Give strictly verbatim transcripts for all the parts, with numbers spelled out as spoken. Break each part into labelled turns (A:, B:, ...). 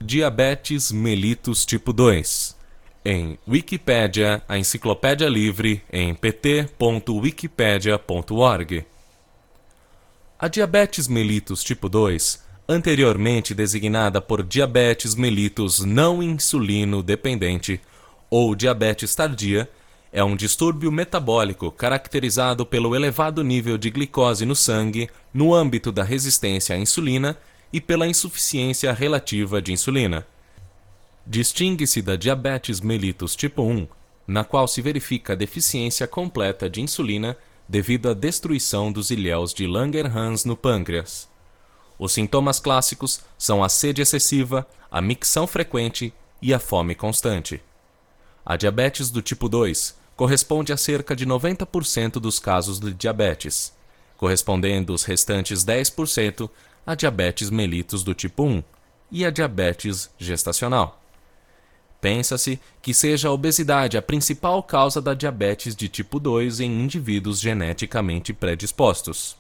A: Diabetes mellitus tipo dois. Em Wikipédia, a enciclopédia livre em p t ponto wikipedia ponto org. A diabetes mellitus tipo dois, anteriormente designada por diabetes mellitus não insulino dependente ou diabetes tardia, é um distúrbio metabólico caracterizado pelo elevado nível de glicose no sangue no âmbito da resistência à insulina e pela insuficiência relativa de insulina. Distingue-se da diabetes mellitus tipo um, na qual se verifica a deficiência completa de insulina devido à destruição dos ilhéus de Langerhans no pâncreas. Os sintomas clássicos são a sede excessiva, a micção frequente e a fome constante. A diabetes do tipo dois corresponde a cerca de noventa por cento dos casos de diabetes, correspondendo os restantes dez por cento a diabetes mellitus do tipo um e a diabetes gestacional. Pensa-se que seja a obesidade a principal causa da diabetes de tipo dois em indivíduos geneticamente predispostos.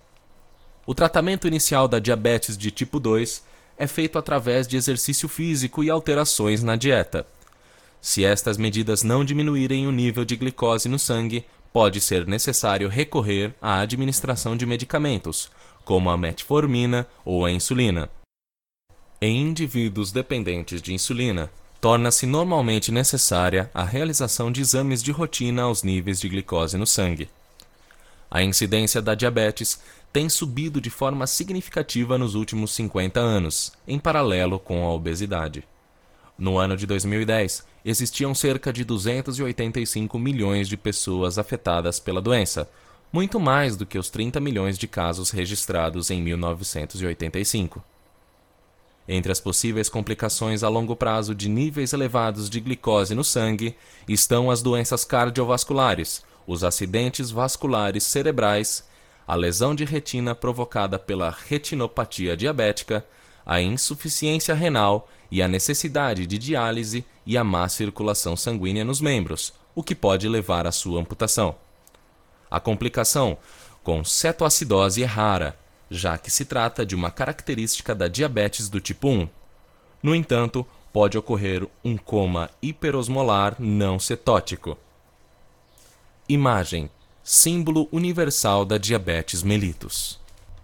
A: O tratamento inicial da diabetes de tipo dois é feito através de exercício físico e alterações na dieta. Se estas medidas não diminuírem o nível de glicose no sangue, pode ser necessário recorrer à administração de medicamentos, como a metformina ou a insulina. Em indivíduos dependentes de insulina, torna-se normalmente necessária a realização de exames de rotina aos níveis de glicose no sangue. A incidência da diabetes tem subido de forma significativa nos últimos cinquenta anos, em paralelo com a obesidade. No ano de dois mil e dez, existiam cerca de duzentos e oitenta e cinco milhões de pessoas afetadas pela doença, muito mais do que os trinta milhões de casos registrados em mil novecentos e oitenta e cinco. Entre as possíveis complicações a longo prazo de níveis elevados de glicose no sangue estão as doenças cardiovasculares, os acidentes vasculares cerebrais, a lesão de retina provocada pela retinopatia diabética, a insuficiência renal e a necessidade de diálise e a má circulação sanguínea nos membros, o que pode levar à sua amputação. A complicação com cetoacidose é rara, já que se trata de uma característica da diabetes do tipo um. No entanto, pode ocorrer um coma hiperosmolar não cetótico. Imagem: símbolo universal da diabetes mellitus.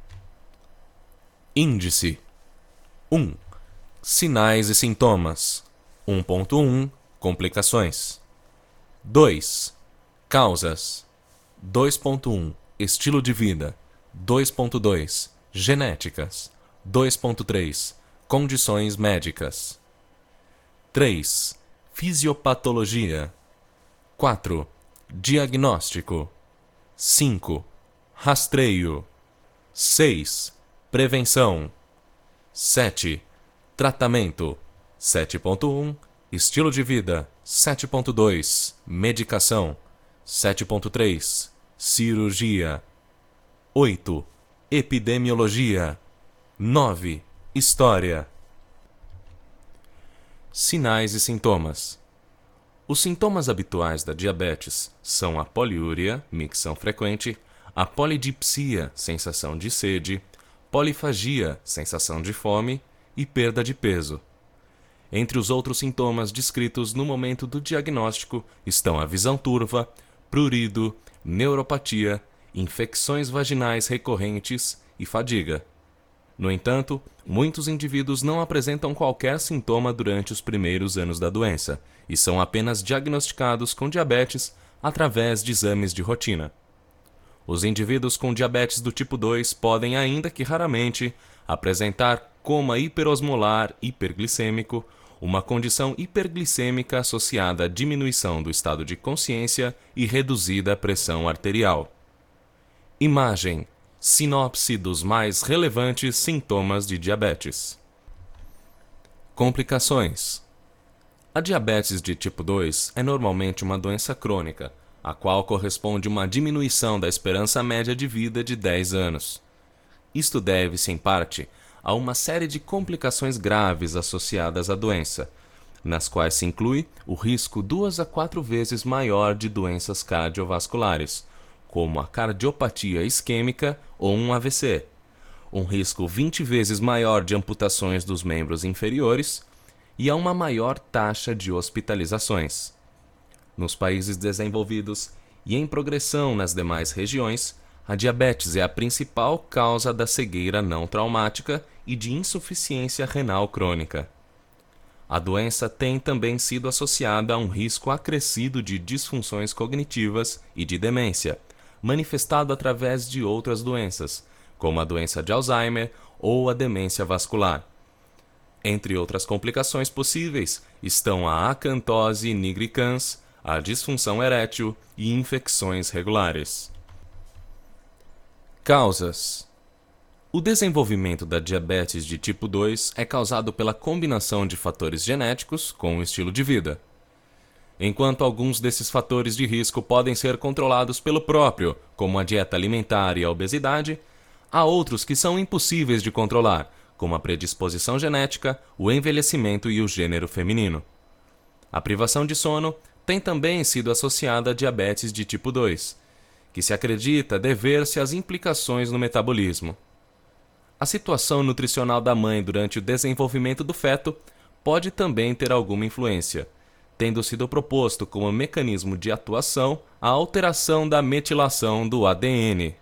A: Índice um. Sinais e sintomas. um ponto um. Complicações. dois. Causas. dois ponto um. Estilo de vida. dois ponto dois. Genéticas. dois ponto três. Condições médicas. três. Fisiopatologia. quatro. Diagnóstico. cinco. Rastreio. seis. Prevenção. sete. Tratamento. sete ponto um. Estilo de vida. sete ponto dois. Medicação. sete ponto três. Cirurgia. oito. Epidemiologia. nove. História. Sinais e sintomas. Os sintomas habituais da diabetes são a poliúria, micção frequente, a polidipsia, sensação de sede, polifagia, sensação de fome e perda de peso. Entre os outros sintomas descritos no momento do diagnóstico estão a visão turva, prurido, neuropatia, infecções vaginais recorrentes e fadiga. No entanto, muitos indivíduos não apresentam qualquer sintoma durante os primeiros anos da doença e são apenas diagnosticados com diabetes através de exames de rotina. Os indivíduos com diabetes do tipo dois podem, ainda que raramente, apresentar coma hiperosmolar hiperglicêmico, uma condição hiperglicêmica associada à diminuição do estado de consciência e reduzida pressão arterial. Imagem: sinopse dos mais relevantes sintomas de diabetes. Complicações. A diabetes de tipo dois é normalmente uma doença crônica, a qual corresponde uma diminuição da esperança média de vida de dez anos. Isto deve-se, em parte, a uma série de complicações graves associadas à doença, nas quais se inclui o risco duas a quatro vezes maior de doenças cardiovasculares, como a cardiopatia isquêmica ou um A V C, um risco vinte vezes maior de amputações dos membros inferiores, e a uma maior taxa de hospitalizações. Nos países desenvolvidos e em progressão nas demais regiões, a diabetes é a principal causa da cegueira não traumática e de insuficiência renal crônica. A doença tem também sido associada a um risco acrescido de disfunções cognitivas e de demência, manifestado através de outras doenças, como a doença de Alzheimer ou a demência vascular. Entre outras complicações possíveis estão a acantose nigricans, a disfunção erétil e infecções regulares. Causas. O desenvolvimento da diabetes de tipo dois é causado pela combinação de fatores genéticos com o estilo de vida. Enquanto alguns desses fatores de risco podem ser controlados pelo próprio, como a dieta alimentar e a obesidade, há outros que são impossíveis de controlar, como a predisposição genética, o envelhecimento e o gênero feminino. A privação de sono tem também sido associada a diabetes de tipo dois, que se acredita dever-se às implicações no metabolismo. A situação nutricional da mãe durante o desenvolvimento do feto pode também ter alguma influência, tendo sido proposto como mecanismo de atuação a alteração da metilação do A D N.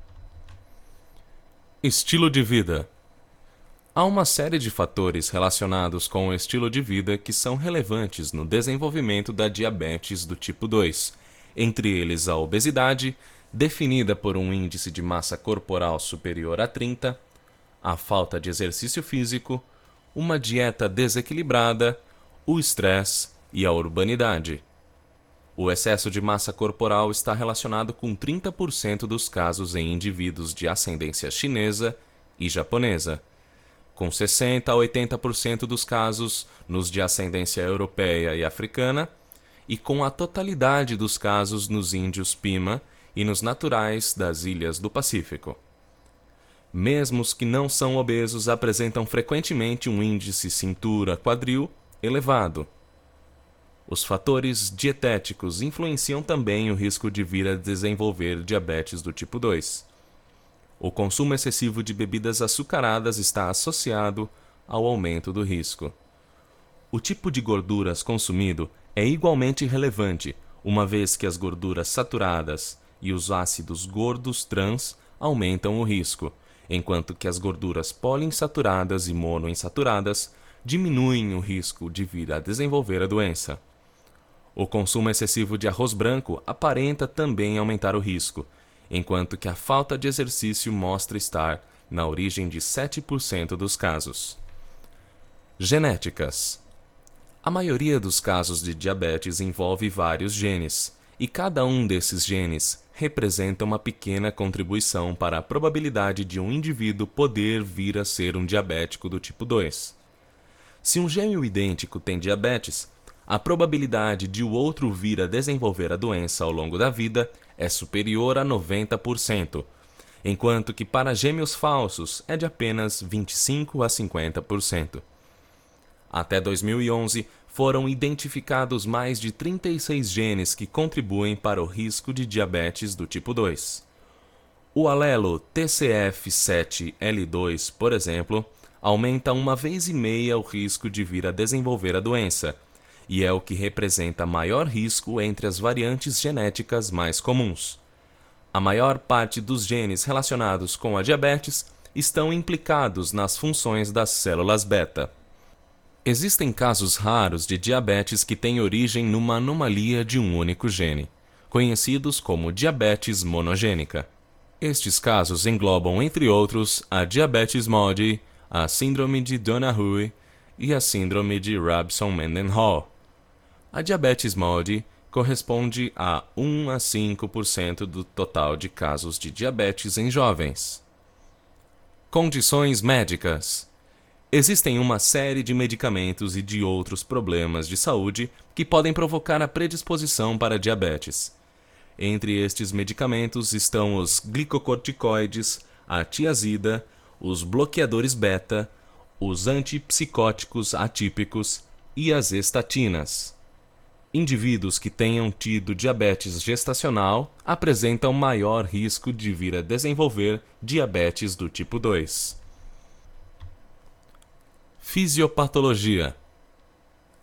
A: Estilo de vida. Há uma série de fatores relacionados com o estilo de vida que são relevantes no desenvolvimento da diabetes do tipo dois, entre eles a obesidade, definida por um índice de massa corporal superior a trinta, a falta de exercício físico, uma dieta desequilibrada, o estresse e a urbanidade. O excesso de massa corporal está relacionado com trinta por cento dos casos em indivíduos de ascendência chinesa e japonesa, com sessenta a oitenta por cento dos casos nos de ascendência europeia e africana, e com a totalidade dos casos nos índios Pima e nos naturais das ilhas do Pacífico. Mesmo os que não são obesos apresentam frequentemente um índice cintura-quadril elevado. Os fatores dietéticos influenciam também o risco de vir a desenvolver diabetes do tipo dois. O consumo excessivo de bebidas açucaradas está associado ao aumento do risco. O tipo de gorduras consumido é igualmente relevante, uma vez que as gorduras saturadas e os ácidos gordos trans aumentam o risco, enquanto que as gorduras poliinsaturadas e monoinsaturadas diminuem o risco de vir a desenvolver a doença. O consumo excessivo de arroz branco aparenta também aumentar o risco, enquanto que a falta de exercício mostra estar na origem de sete por cento dos casos. Genéticas. A maioria dos casos de diabetes envolve vários genes, e cada um desses genes representa uma pequena contribuição para a probabilidade de um indivíduo poder vir a ser um diabético do tipo dois. Se um gêmeo idêntico tem diabetes, a probabilidade de o outro vir a desenvolver a doença ao longo da vida é superior a noventa por cento, enquanto que para gêmeos falsos é de apenas vinte e cinco a cinquenta por cento. Até dois mil e onze, foram identificados mais de trinta e seis genes que contribuem para o risco de diabetes do tipo dois. O alelo T C F sete L dois, por exemplo, aumenta uma vez e meia o risco de vir a desenvolver a doença, e é o que representa maior risco entre as variantes genéticas mais comuns. A maior parte dos genes relacionados com a diabetes estão implicados nas funções das células beta. Existem casos raros de diabetes que têm origem numa anomalia de um único gene, conhecidos como diabetes monogênica. Estes casos englobam, entre outros, a diabetes MODY, a síndrome de Donahue e a síndrome de Rabson-Mendenhall. A diabetes MODY corresponde a um a cinco por cento do total de casos de diabetes em jovens. Condições médicas. Existem uma série de medicamentos e de outros problemas de saúde que podem provocar a predisposição para diabetes. Entre estes medicamentos estão os glicocorticoides, a tiazida, os bloqueadores beta, os antipsicóticos atípicos e as estatinas. Indivíduos que tenham tido diabetes gestacional apresentam maior risco de vir a desenvolver diabetes do tipo dois. Fisiopatologia.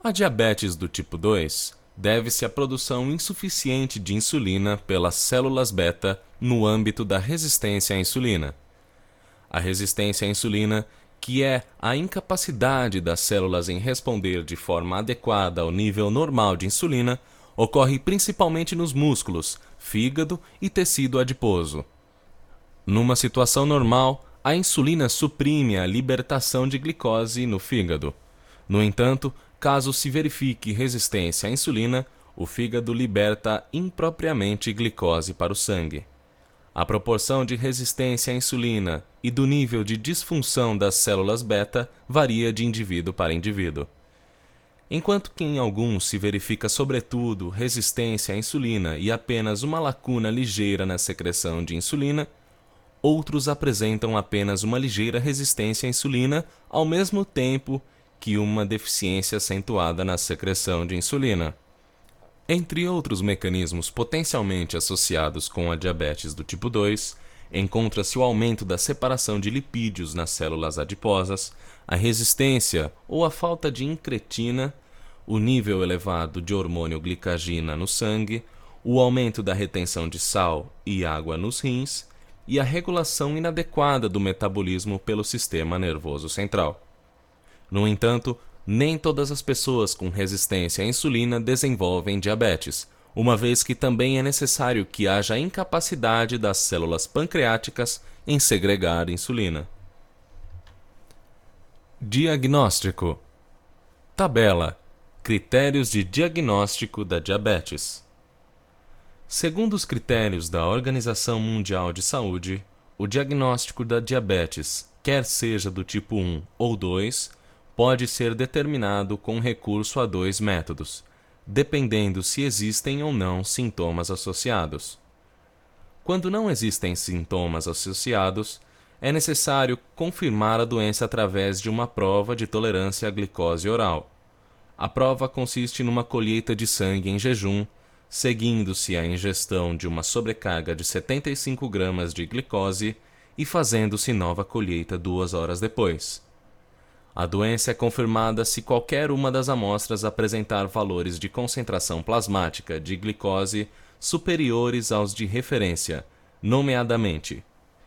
A: A diabetes do tipo dois deve-se à produção insuficiente de insulina pelas células beta no âmbito da resistência à insulina. A resistência à insulina, que é a incapacidade das células em responder de forma adequada ao nível normal de insulina, ocorre principalmente nos músculos, fígado e tecido adiposo. Numa situação normal, a insulina suprime a libertação de glicose no fígado. No entanto, caso se verifique resistência à insulina, o fígado liberta impropriamente glicose para o sangue. A proporção de resistência à insulina e do nível de disfunção das células beta varia de indivíduo para indivíduo. Enquanto que em alguns se verifica sobretudo resistência à insulina e apenas uma lacuna ligeira na secreção de insulina, outros apresentam apenas uma ligeira resistência à insulina, ao mesmo tempo que uma deficiência acentuada na secreção de insulina. Entre outros mecanismos potencialmente associados com a diabetes do tipo dois, encontra-se o aumento da separação de lipídios nas células adiposas, a resistência ou a falta de incretina, o nível elevado de hormônio glicagina no sangue, o aumento da retenção de sal e água nos rins e a regulação inadequada do metabolismo pelo sistema nervoso central. No entanto, nem todas as pessoas com resistência à insulina desenvolvem diabetes, uma vez que também é necessário que haja incapacidade das células pancreáticas em segregar insulina. Diagnóstico. Tabela. Critérios de diagnóstico da diabetes. Segundo os critérios da Organização Mundial de Saúde, o diagnóstico da diabetes, quer seja do tipo um ou dois, pode ser determinado com recurso a dois métodos, dependendo se existem ou não sintomas associados. Quando não existem sintomas associados, é necessário confirmar a doença através de uma prova de tolerância à glicose oral. A prova consiste numa colheita de sangue em jejum, seguindo-se a ingestão de uma sobrecarga de setenta e cinco gramas de glicose e fazendo-se nova colheita duas horas depois. A doença é confirmada se qualquer uma das amostras apresentar valores de concentração plasmática de glicose superiores aos de referência, nomeadamente: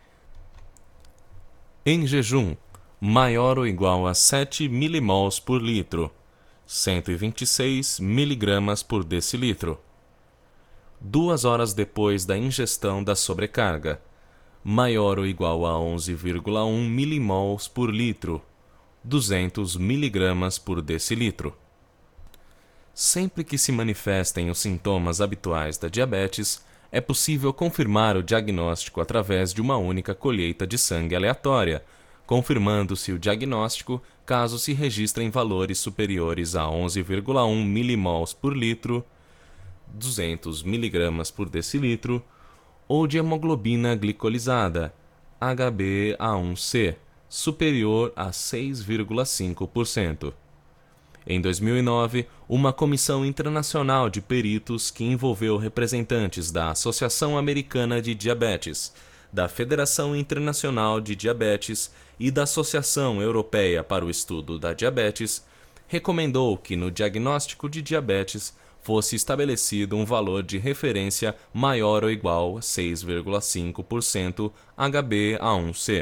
A: em jejum, maior ou igual a sete milimols por litro, cento e vinte e seis miligramas por decilitro. Duas horas depois da ingestão da sobrecarga, maior ou igual a onze vírgula um milimols por litro, duzentos miligramas por decilitro. Sempre que se manifestem os sintomas habituais da diabetes, é possível confirmar o diagnóstico através de uma única colheita de sangue aleatória, confirmando-se o diagnóstico caso se registrem valores superiores a onze vírgula um milimols por litro, duzentos miligramas por decilitro, ou de hemoglobina glicolizada, H b A um C, superior a seis vírgula cinco por cento. Em dois mil e nove, uma comissão internacional de peritos que envolveu representantes da Associação Americana de Diabetes, da Federação Internacional de Diabetes e da Associação Europeia para o Estudo da Diabetes, recomendou que no diagnóstico de diabetes fosse estabelecido um valor de referência maior ou igual a seis vírgula cinco por cento H b A um C.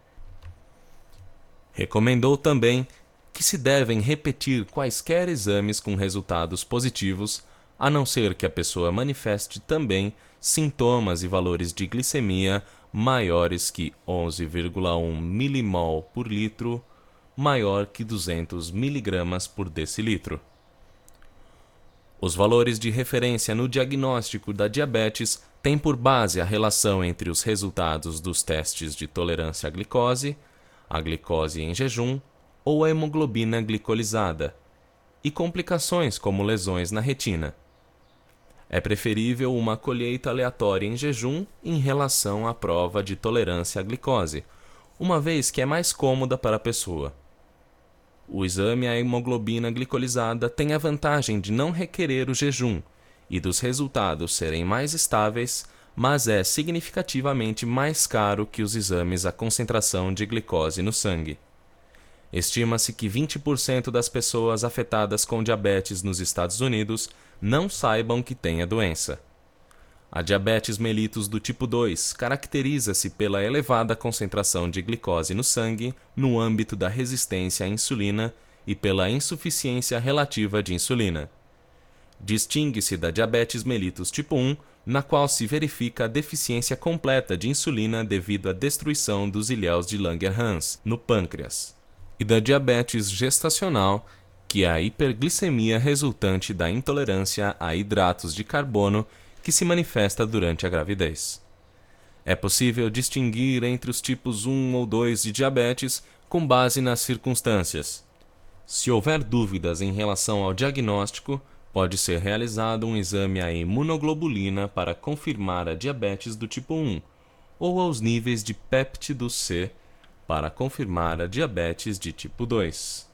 A: Recomendou também que se devem repetir quaisquer exames com resultados positivos, a não ser que a pessoa manifeste também sintomas e valores de glicemia maiores que onze vírgula um milimol por litro, maior que duzentos miligramas por decilitro. Os valores de referência no diagnóstico da diabetes têm por base a relação entre os resultados dos testes de tolerância à glicose, a glicose em jejum ou a hemoglobina glicolizada, e complicações como lesões na retina. É preferível uma colheita aleatória em jejum em relação à prova de tolerância à glicose, uma vez que é mais cômoda para a pessoa. O exame à hemoglobina glicolizada tem a vantagem de não requerer o jejum e dos resultados serem mais estáveis, mas é significativamente mais caro que os exames à concentração de glicose no sangue. Estima-se que vinte por cento das pessoas afetadas com diabetes nos Estados Unidos não saibam que têm a doença. A diabetes mellitus do tipo dois caracteriza-se pela elevada concentração de glicose no sangue no âmbito da resistência à insulina e pela insuficiência relativa de insulina. Distingue-se da diabetes mellitus tipo um, na qual se verifica a deficiência completa de insulina devido à destruição dos ilhéus de Langerhans no pâncreas, e da diabetes gestacional, que é a hiperglicemia resultante da intolerância a hidratos de carbono que se manifesta durante a gravidez. É possível distinguir entre os tipos um ou dois de diabetes com base nas circunstâncias. Se houver dúvidas em relação ao diagnóstico, pode ser realizado um exame à imunoglobulina para confirmar a diabetes do tipo um, ou aos níveis de péptido C para confirmar a diabetes de tipo dois.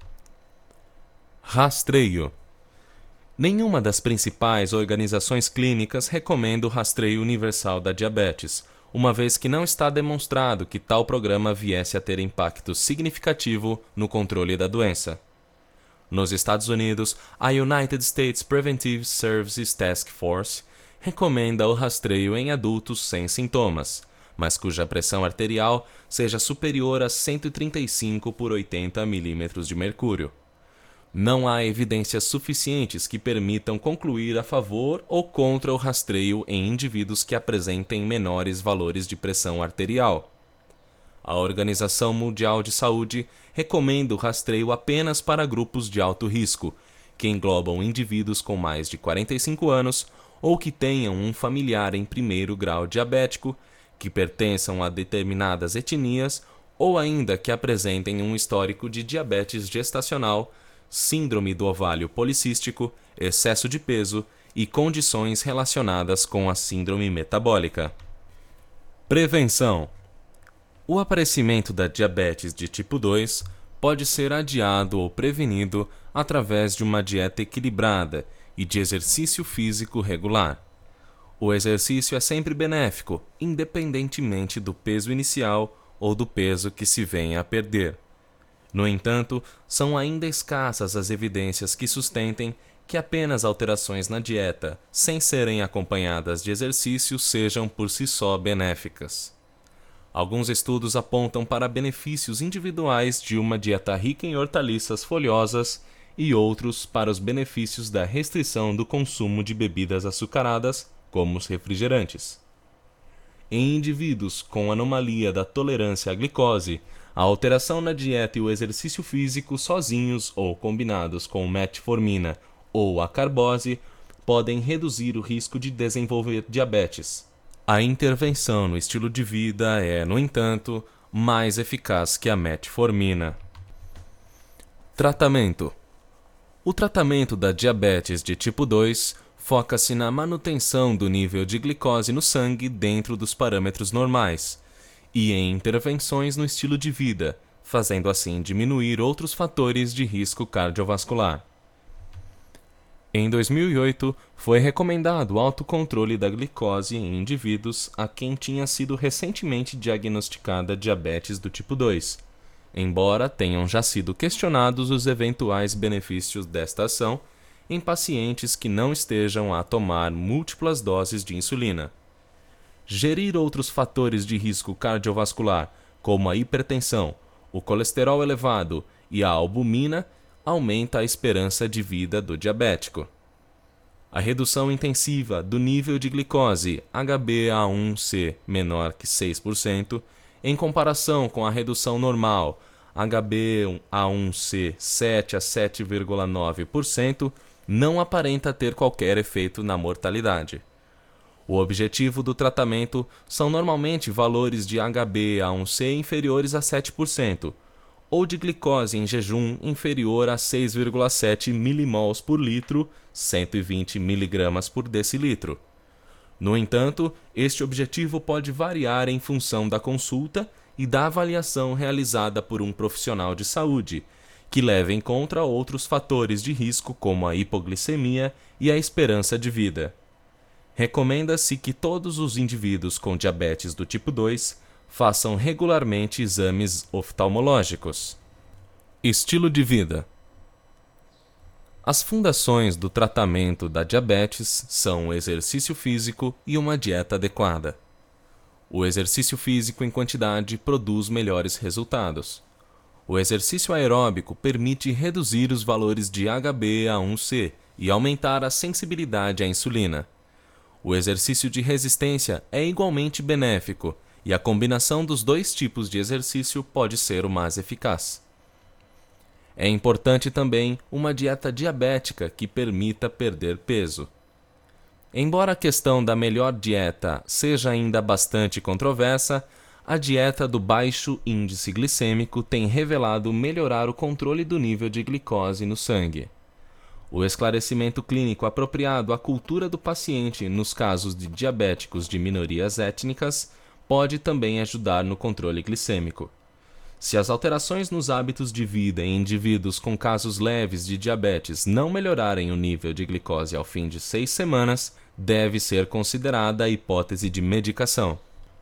A: Rastreio. Nenhuma das principais organizações clínicas recomenda o rastreio universal da diabetes, uma vez que não está demonstrado que tal programa viesse a ter impacto significativo no controle da doença. Nos Estados Unidos, a United States Preventive Services Task Force recomenda o rastreio em adultos sem sintomas, mas cuja pressão arterial seja superior a cento e trinta e cinco por oitenta milímetros de mercúrio. Não há evidências suficientes que permitam concluir a favor ou contra o rastreio em indivíduos que apresentem menores valores de pressão arterial. A Organização Mundial de Saúde recomenda o rastreio apenas para grupos de alto risco, que englobam indivíduos com mais de quarenta e cinco anos ou que tenham um familiar em primeiro grau diabético, que pertençam a determinadas etnias ou ainda que apresentem um histórico de diabetes gestacional, síndrome do ovário policístico, excesso de peso e condições relacionadas com a síndrome metabólica. Prevenção. O aparecimento da diabetes de tipo dois pode ser adiado ou prevenido através de uma dieta equilibrada e de exercício físico regular. O exercício é sempre benéfico, independentemente do peso inicial ou do peso que se venha a perder. No entanto, são ainda escassas as evidências que sustentem que apenas alterações na dieta, sem serem acompanhadas de exercício, sejam por si só benéficas. Alguns estudos apontam para benefícios individuais de uma dieta rica em hortaliças folhosas e outros para os benefícios da restrição do consumo de bebidas açucaradas, como os refrigerantes. Em indivíduos com anomalia da tolerância à glicose, a alteração na dieta e o exercício físico sozinhos ou combinados com metformina ou a carbose podem reduzir o risco de desenvolver diabetes. A intervenção no estilo de vida é, no entanto, mais eficaz que a metformina. Tratamento. O tratamento da diabetes de tipo dois foca-se na manutenção do nível de glicose no sangue dentro dos parâmetros normais e em intervenções no estilo de vida, fazendo assim diminuir outros fatores de risco cardiovascular. Em dois mil e oito, foi recomendado o autocontrole da glicose em indivíduos a quem tinha sido recentemente diagnosticada diabetes do tipo dois, embora tenham já sido questionados os eventuais benefícios desta ação em pacientes que não estejam a tomar múltiplas doses de insulina. Gerir outros fatores de risco cardiovascular, como a hipertensão, o colesterol elevado e a albumina, aumenta a esperança de vida do diabético. A redução intensiva do nível de glicose H b A um C menor que seis por cento, em comparação com a redução normal H b A um C sete a sete vírgula nove por cento, não aparenta ter qualquer efeito na mortalidade. O objetivo do tratamento são normalmente valores de H b A um C inferiores a sete por cento, ou de glicose em jejum inferior a seis vírgula sete milimols por litro, cento e vinte miligramas por decilitro. No entanto, este objetivo pode variar em função da consulta e da avaliação realizada por um profissional de saúde, que leva em conta outros fatores de risco como a hipoglicemia e a esperança de vida. Recomenda-se que todos os indivíduos com diabetes do tipo dois façam regularmente exames oftalmológicos. Estilo de vida. As fundações do tratamento da diabetes são o exercício físico e uma dieta adequada. O exercício físico em quantidade produz melhores resultados. O exercício aeróbico permite reduzir os valores de H b A um C e aumentar a sensibilidade à insulina. O exercício de resistência é igualmente benéfico e a combinação dos dois tipos de exercício pode ser o mais eficaz. É importante também uma dieta diabética que permita perder peso. Embora a questão da melhor dieta seja ainda bastante controversa, a dieta do baixo índice glicêmico tem revelado melhorar o controle do nível de glicose no sangue. O esclarecimento clínico apropriado à cultura do paciente nos casos de diabéticos de minorias étnicas pode também ajudar no controle glicêmico. Se as alterações nos hábitos de vida em indivíduos com casos leves de diabetes não melhorarem o nível de glicose ao fim de seis semanas, deve ser considerada a hipótese de medicação.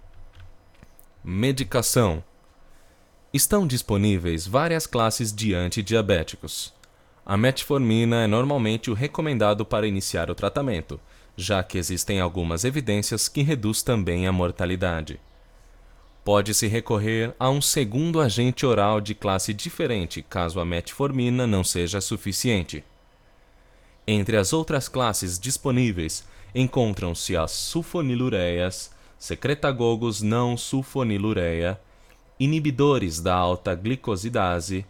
A: Medicação. Estão disponíveis várias classes de antidiabéticos. A metformina é normalmente o recomendado para iniciar o tratamento, já que existem algumas evidências que reduz também a mortalidade. Pode-se recorrer a um segundo agente oral de classe diferente, caso a metformina não seja suficiente. Entre as outras classes disponíveis, encontram-se as sulfonilureias, secretagogos não sulfonilureia, inibidores da alta glicosidase,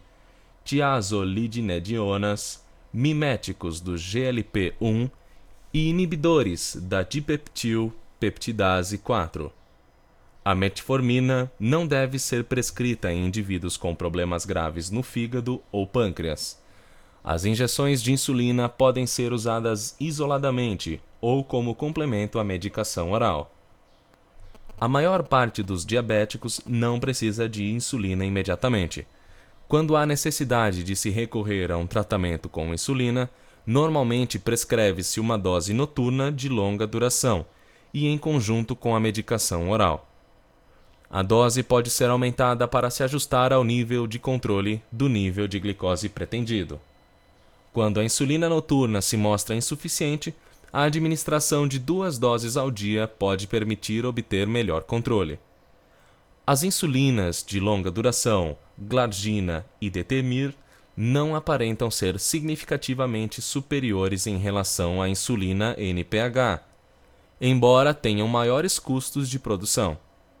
A: tiazolidinedionas, miméticos do G L P um e inibidores da dipeptil-peptidase quatro. A metformina não deve ser prescrita em indivíduos com problemas graves no fígado ou pâncreas. As injeções de insulina podem ser usadas isoladamente ou como complemento à medicação oral. A maior parte dos diabéticos não precisa de insulina imediatamente. Quando há necessidade de se recorrer a um tratamento com insulina, normalmente prescreve-se uma dose noturna de longa duração e em conjunto com a medicação oral. A dose pode ser aumentada para se ajustar ao nível de controle do nível de glicose pretendido. Quando a insulina noturna se mostra insuficiente, a administração de duas doses ao dia pode permitir obter melhor controle. As insulinas de longa duração, glargina e detemir, não aparentam ser significativamente superiores em relação à insulina N P H, embora tenham maiores custos de produção.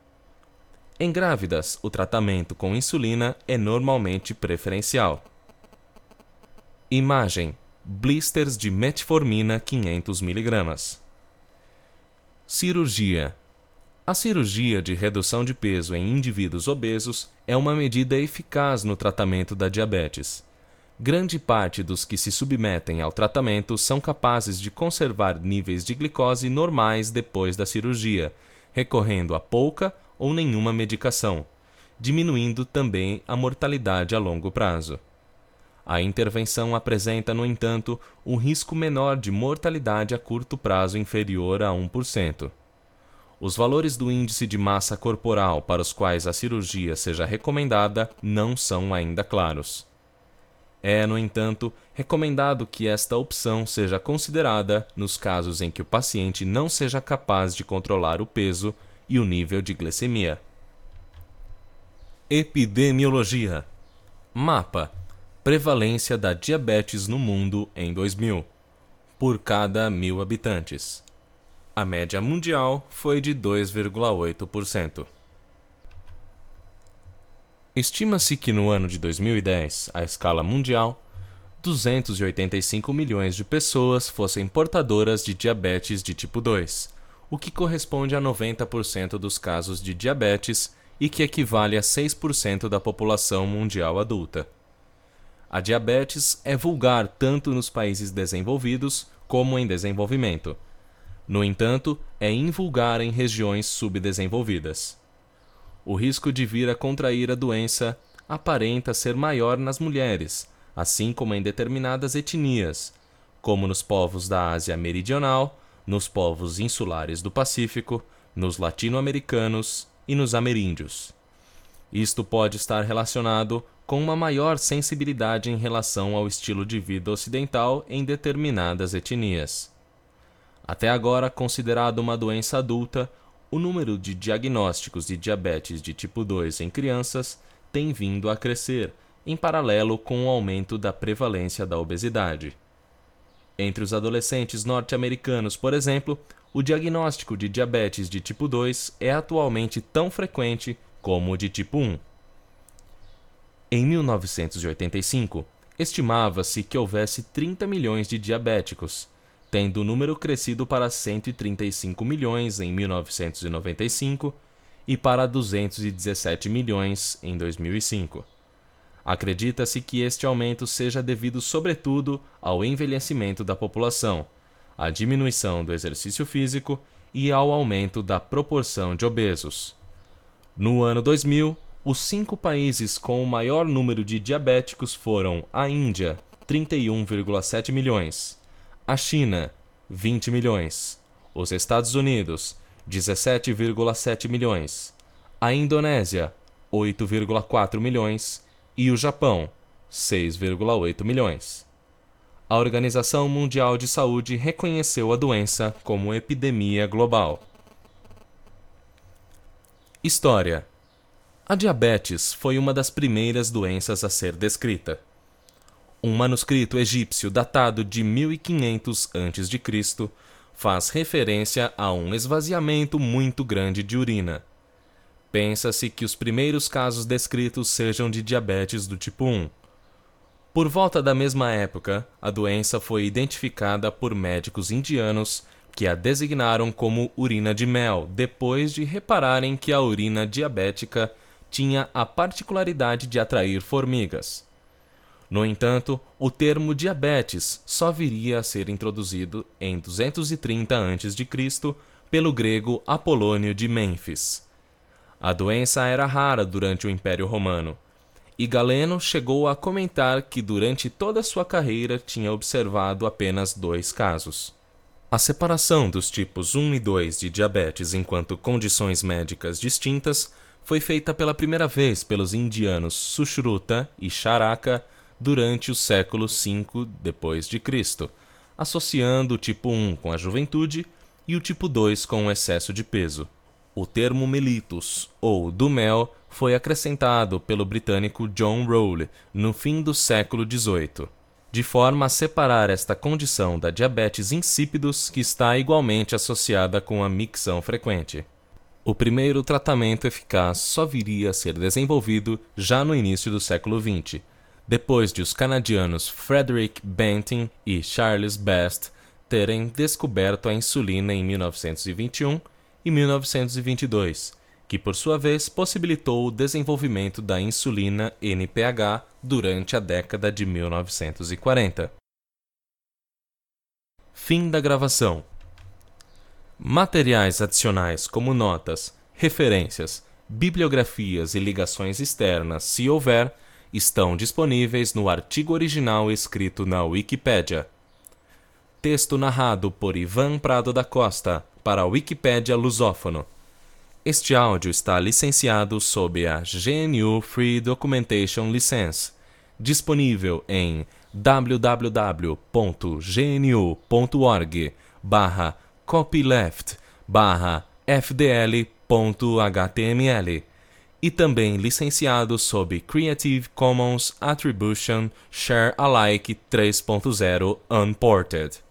A: Em grávidas, o tratamento com insulina é normalmente preferencial. Imagem: blisters de metformina quinhentos miligramas. Cirurgia. A cirurgia de redução de peso em indivíduos obesos é uma medida eficaz no tratamento da diabetes. Grande parte dos que se submetem ao tratamento são capazes de conservar níveis de glicose normais depois da cirurgia, recorrendo a pouca ou nenhuma medicação, diminuindo também a mortalidade a longo prazo. A intervenção apresenta, no entanto, um risco menor de mortalidade a curto prazo inferior a um por cento. Os valores do índice de massa corporal para os quais a cirurgia seja recomendada não são ainda claros. É, no entanto, recomendado que esta opção seja considerada nos casos em que o paciente não seja capaz de controlar o peso e o nível de glicemia. Epidemiologia. Mapa: prevalência da diabetes no mundo em dois mil, por cada mil habitantes. A média mundial foi de dois vírgula oito por cento. Estima-se que no ano de dois mil e dez, à escala mundial, duzentos e oitenta e cinco milhões de pessoas fossem portadoras de diabetes de tipo dois, o que corresponde a noventa por cento dos casos de diabetes e que equivale a seis por cento da população mundial adulta. A diabetes é vulgar tanto nos países desenvolvidos como em desenvolvimento. No entanto, é invulgar em regiões subdesenvolvidas. O risco de vir a contrair a doença aparenta ser maior nas mulheres, assim como em determinadas etnias, como nos povos da Ásia Meridional, nos povos insulares do Pacífico, nos latino-americanos e nos ameríndios. Isto pode estar relacionado com uma maior sensibilidade em relação ao estilo de vida ocidental em determinadas etnias. Até agora considerado uma doença adulta, o número de diagnósticos de diabetes de tipo dois em crianças tem vindo a crescer, em paralelo com o aumento da prevalência da obesidade. Entre os adolescentes norte-americanos, por exemplo, o diagnóstico de diabetes de tipo dois é atualmente tão frequente como o de tipo um. Em mil novecentos e oitenta e cinco, estimava-se que houvesse trinta milhões de diabéticos, tendo o número crescido para cento e trinta e cinco milhões em mil novecentos e noventa e cinco e para duzentos e dezessete milhões em dois mil e cinco. Acredita-se que este aumento seja devido sobretudo ao envelhecimento da população, à diminuição do exercício físico e ao aumento da proporção de obesos. No ano dois mil, os cinco países com o maior número de diabéticos foram a Índia, trinta e um vírgula sete milhões, a China, vinte milhões, os Estados Unidos, dezessete vírgula sete milhões, a Indonésia, oito vírgula quatro milhões e o Japão, seis vírgula oito milhões. A Organização Mundial de Saúde reconheceu a doença como epidemia global. História. A diabetes foi uma das primeiras doenças a ser descrita. Um manuscrito egípcio datado de mil e quinhentos antes de Cristo faz referência a um esvaziamento muito grande de urina. Pensa-se que os primeiros casos descritos sejam de diabetes do tipo um. Por volta da mesma época, a doença foi identificada por médicos indianos que a designaram como urina de mel, depois de repararem que a urina diabética tinha a particularidade de atrair formigas. No entanto, o termo diabetes só viria a ser introduzido em duzentos e trinta antes de Cristo pelo grego Apolônio de Mênfis. A doença era rara durante o Império Romano, e Galeno chegou a comentar que durante toda sua carreira tinha observado apenas dois casos. A separação dos tipos um e dois de diabetes enquanto condições médicas distintas foi feita pela primeira vez pelos indianos Sushruta e Charaka durante o século cinco depois de Cristo, associando o tipo um com a juventude e o tipo dois com o excesso de peso. O termo mellitus, ou do mel, foi acrescentado pelo britânico John Rowley no fim do século dezoito, de forma a separar esta condição da diabetes insípidos, que está igualmente associada com a micção frequente. O primeiro tratamento eficaz só viria a ser desenvolvido já no início do século vinte, depois de os canadianos Frederick Banting e Charles Best terem descoberto a insulina em mil novecentos e vinte e um e mil novecentos e vinte e dois, que por sua vez possibilitou o desenvolvimento da insulina N P H durante a década de mil novecentos e quarenta. Fim da gravação. Materiais adicionais como notas, referências, bibliografias e ligações externas, se houver, estão disponíveis no artigo original escrito na Wikipédia. Texto narrado por Ivan Prado da Costa para a Wikipédia Lusófono. Este áudio está licenciado sob a G N U Free Documentation License, disponível em w w w ponto g n u ponto org barra copyleft barra f d l ponto h t m l e também licenciado sob Creative Commons Attribution Share Alike três ponto zero Unported.